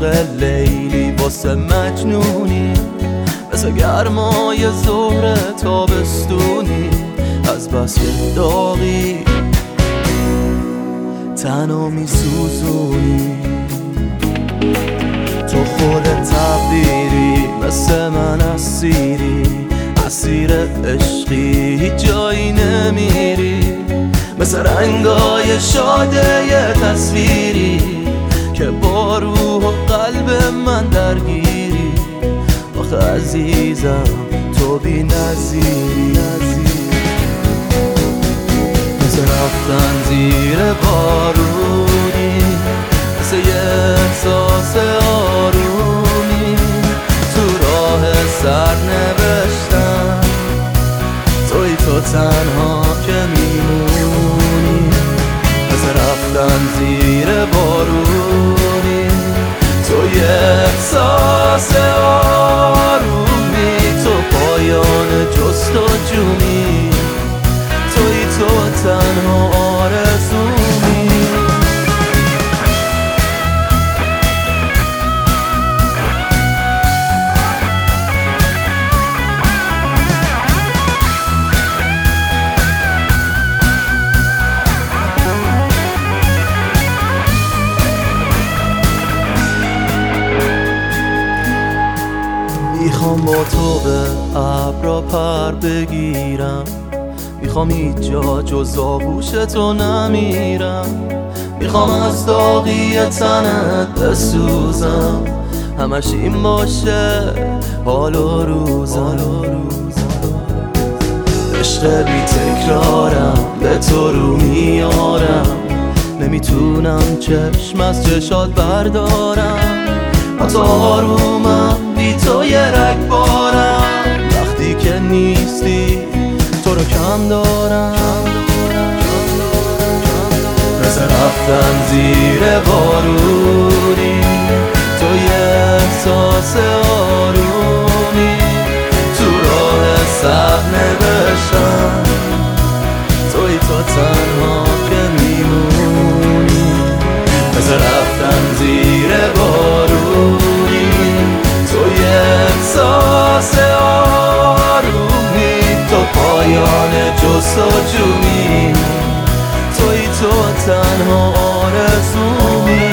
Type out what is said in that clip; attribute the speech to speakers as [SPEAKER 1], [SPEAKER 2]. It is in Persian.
[SPEAKER 1] عشق لیلی واسه مجنونی، مثل گرمای ظهر تابستونی، از بس که داغی تنها میسوزونی. تو خود تقدیری، مثل من اسیری، اسیر عشقی، هیچ جایی نمیری، مثل رنگای شاده یه تصویری که با روح و قلب من درگیری. آخه عزیزم تو بی نظیری، مثل رفتن زیر بارونی، مثل یه احساس آرومی تو راه سر نوشتن. توی تو تنها که میمونی، مثل رفتن زیر بارونی، تو یه احساس آرومی، تو پایان جستجومی، توی تو تنها آرزومی. میخوام با تو به ابرا پر بگیرم، میخوام هیچ جا جز آغوش تو نمیرم، میخوام از داغی تنت بسوزم، همش این باشه حال و روزم. عشق بی تکرارم به تو رو میارم، نمیتونم چشم از چشات بردارم، حتی آرومم بی تو یه رگبارم، وقتی که نیستی تو رو کم دارم، مثل رفتن زیر بارونی، تو یه احساس آرومی تو راه سر نوشتن. توی تو تنها که میمونی، مثل رفتن زیر بارونی، تو یه احساس آرومی، تو پایان جستجویی، توی تو تنها آرزومی.